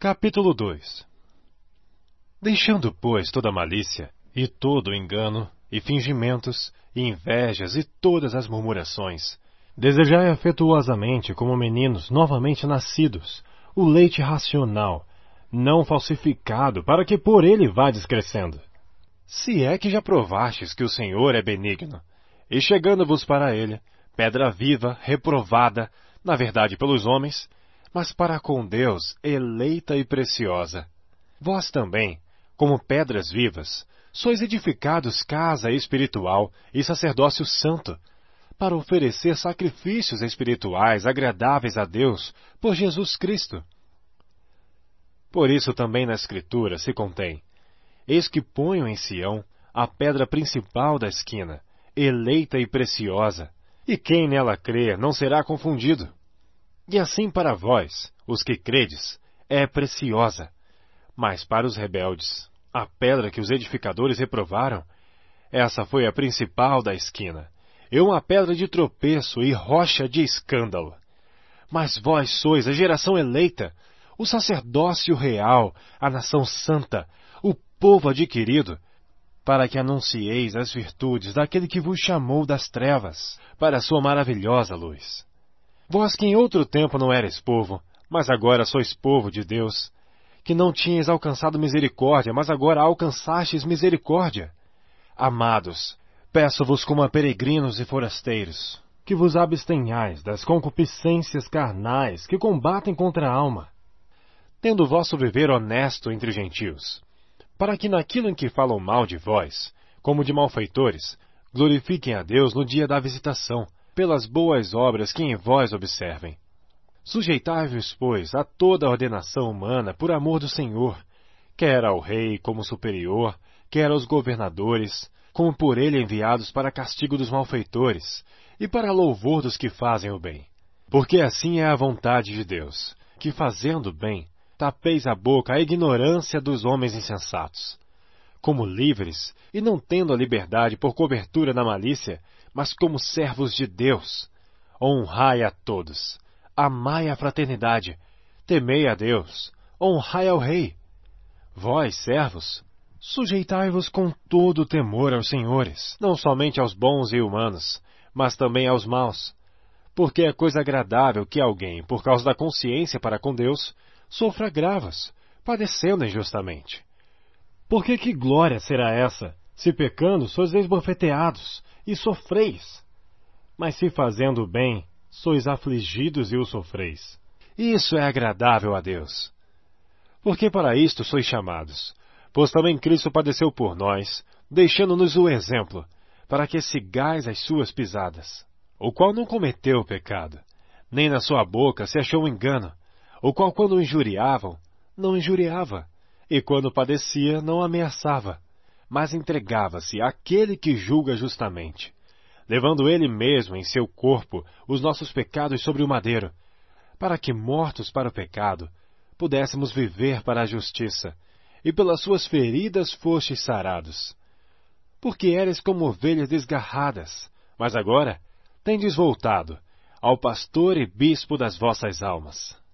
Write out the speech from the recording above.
Capítulo 2. Deixando, pois, toda malícia, e todo engano, e fingimentos, e invejas, e todas as murmurações, desejai afetuosamente, como meninos novamente nascidos, o leite racional, não falsificado, para que por ele vades crescendo. Se é que já provastes que o Senhor é benigno, e chegando-vos para ele, pedra viva, reprovada, na verdade pelos homens, mas para com Deus eleita e preciosa. Vós também, como pedras vivas, sois edificados casa espiritual e sacerdócio santo, para oferecer sacrifícios espirituais agradáveis a Deus por Jesus Cristo. Por isso também na Escritura se contém: eis que ponho em Sião a pedra principal da esquina, eleita e preciosa, e quem nela crer não será confundido. E assim para vós, os que credes, é preciosa. Mas para os rebeldes, a pedra que os edificadores reprovaram, essa foi a principal da esquina, e uma pedra de tropeço e rocha de escândalo. Mas vós sois a geração eleita, o sacerdócio real, a nação santa, o povo adquirido, para que anuncieis as virtudes daquele que vos chamou das trevas, para a sua maravilhosa luz. Vós que em outro tempo não erais povo, mas agora sois povo de Deus, que não tinhais alcançado misericórdia, mas agora alcançastes misericórdia. Amados, peço-vos como a peregrinos e forasteiros, que vos abstenhais das concupiscências carnais que combatem contra a alma, tendo o vosso viver honesto entre gentios, para que naquilo em que falam mal de vós, como de malfeitores, glorifiquem a Deus no dia da visitação, pelas boas obras que em vós observem. Sujeitai-vos, pois, a toda a ordenação humana por amor do Senhor, quer ao rei como superior, quer aos governadores, como por ele enviados para castigo dos malfeitores, e para louvor dos que fazem o bem. Porque assim é a vontade de Deus, que fazendo bem, tapeis a boca à ignorância dos homens insensatos. Como livres, e não tendo a liberdade por cobertura da malícia, mas como servos de Deus, honrai a todos, amai a fraternidade, temei a Deus, honrai ao Rei. Vós, servos, sujeitai-vos com todo o temor aos senhores, não somente aos bons e humanos, mas também aos maus, porque é coisa agradável que alguém, por causa da consciência para com Deus, sofra agravos, padecendo injustamente. Porque que glória será essa, se pecando sois esbofeteados, e sofreis? Mas se fazendo o bem, sois afligidos e o sofreis. Isso é agradável a Deus. Porque para isto sois chamados, pois também Cristo padeceu por nós, deixando-nos o exemplo, para que sigais as suas pisadas, o qual não cometeu pecado, nem na sua boca se achou engano, o qual quando o injuriavam, não injuriava, e quando padecia, não ameaçava, mas entregava-se àquele que julga justamente, levando ele mesmo em seu corpo os nossos pecados sobre o madeiro, para que, mortos para o pecado, pudéssemos viver para a justiça, e pelas suas feridas fostes sarados. Porque eres como ovelhas desgarradas, mas agora tendes voltado ao pastor e bispo das vossas almas.